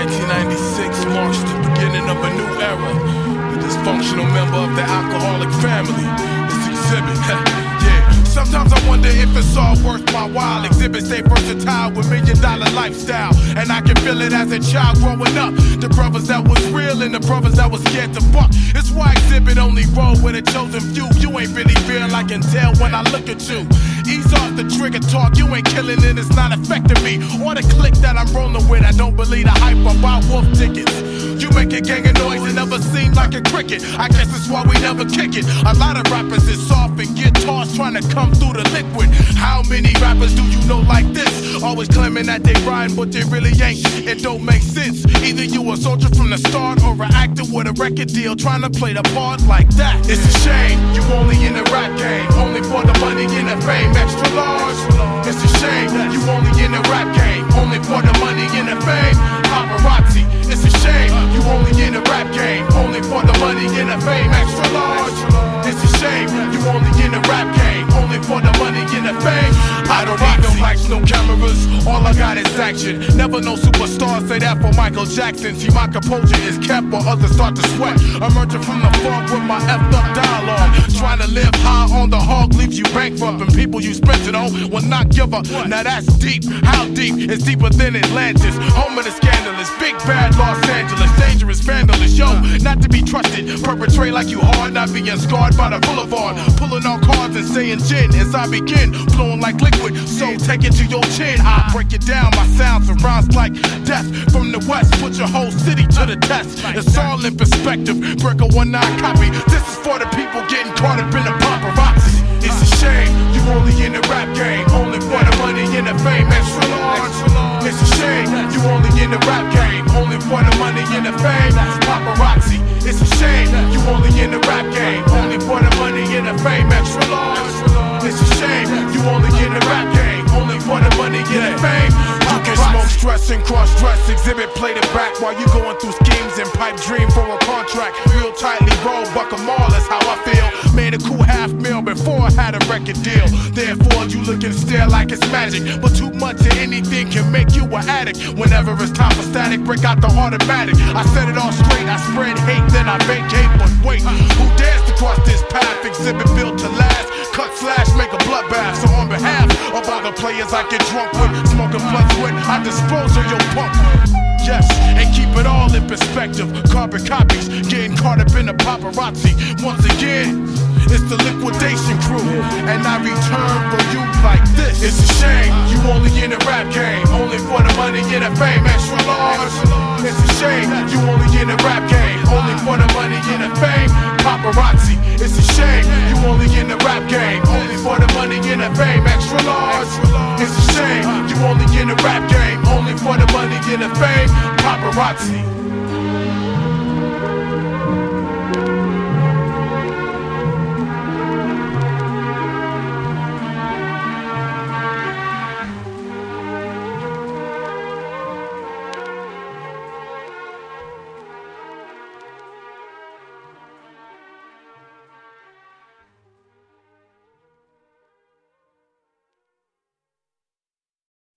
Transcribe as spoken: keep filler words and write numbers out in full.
nineteen ninety-six marks the beginning of a new era. The dysfunctional member of the alcoholic family is Exhibit. Yeah. Sometimes I wonder if it's all worth my while. Exhibit stay versatile with million dollar lifestyle, and I can feel it as a child growing up. The brothers that was real and the brothers that was scared to fuck. It's why Exhibit only roll with a chosen few. You ain't really real, I can tell when I look at you. Ease off the trigger talk, you ain't killing it, it's not affecting me. Or the click that I'm rolling with, I don't believe the hype about wolf tickets. You make a gang of noise and never seem like a cricket. I guess that's why we never kick it. A lot of rappers is soft and get tossed trying to come through the liquid. How many rappers do you know like this? Always claiming that they rhyme, but they really ain't. It don't make sense. Either you a soldier from the start or an actor with a record deal trying to play the part like that. It's a shame you only in the rap game, only for the money and the fame. Extra large. It's a shame you only in the rap game, only for the money and the fame. Paparazzi. It's a shame you only in the rap game, only for the money and the fame. Extra large. It's a shame you only in the rap game, only for the money and the fame. I don't need no lights, no cameras, all I got is action. Never no superstars say that for Michael Jackson. See, my composure is kept while others start to sweat. Emerging from the fog with my effed up dialogue. Trying to live high on the hog leaves you bankrupt, and people you spent it on will not give up. Now that's deep. How deep? It's deeper than Atlantis. Home of the scandalous, big bad Los Angeles, dangerous vandalous. Yo, not to be trusted, perpetrate like you hard, not being scarred by the boulevard. Pulling on cards and saying gin as I begin, flowing like liquid. So take it to your chin. I break it down. My sounds and rhymes like death from the west. Put your whole city to the test. It's all in perspective. Break a one nine copy. This is for the people getting caught up in the paparazzi. It's a shame you only in the rap game, only for the money and the fame. Extra large. It's a shame you only in the rap game, only for the money and the fame. Paparazzi. It's a shame you only in the rap game, only for the money and the fame. Extra large. It's a shame you only in the rap game, only for the money and the fame. You can smoke, stress, and cross-dress. Exhibit, play the back while you going through schemes and pipe dream for a contract. Real tightly roll, buck 'em all, that's how I feel. Made a cool half mil before I had a record deal. Therefore, you looking stare like it's magic. But too much of anything can make you an addict. Whenever it's time for static, break out the automatic. I set it all straight, I spread hate, then I vacate. But wait, who dares to cross this path? Exhibit built to last. Cut slash, make a bloodbath. So on behalf of all the players I get drunk with, smoking blunts with, I dispose of your punk. Yes, and keep it all in perspective. Carbon copies, getting caught up in the paparazzi. Once again, it's the liquidation crew, and I return for you like this. It's a shame you only in the rap game, only for the money and the fame. Extra large. It's a shame you only in the rap game, only for the money and the fame. Paparazzi. It's a shame you only in the rap game, only for the money and the fame. Extra large. It's a shame you only in the rap game, only for the money and the fame. Paparazzi.